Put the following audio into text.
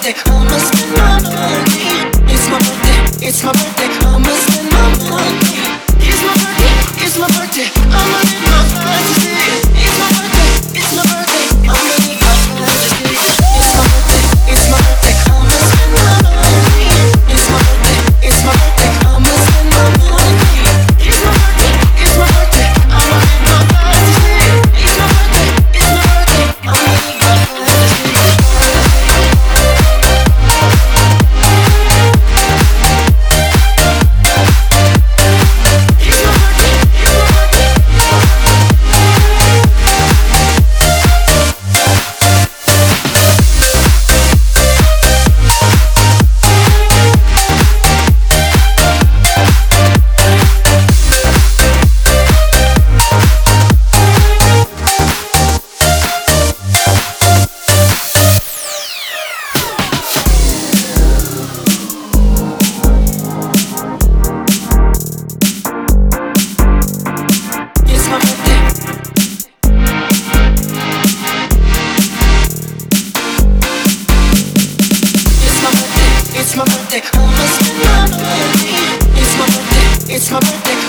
birthday, I'ma spend my money. It's my birthday, it's my birthday, I'ma spend my money. It's my birthday, it's my birthday, I'ma live my fantasy. It's my birthday, it's my birthday, I'ma live my fantasy. It's my birthday, it's my birthday, I'ma spend my money. It's my birthday, it's my birthday, I'ma spend my money. It's my birthday, it's my birthday, I'ma live my fantasy. It's my birthday, it's my birthday, I'ma live my fantasy. It's my birthday, I'ma spend my money. It's my birthday, it's my birthday.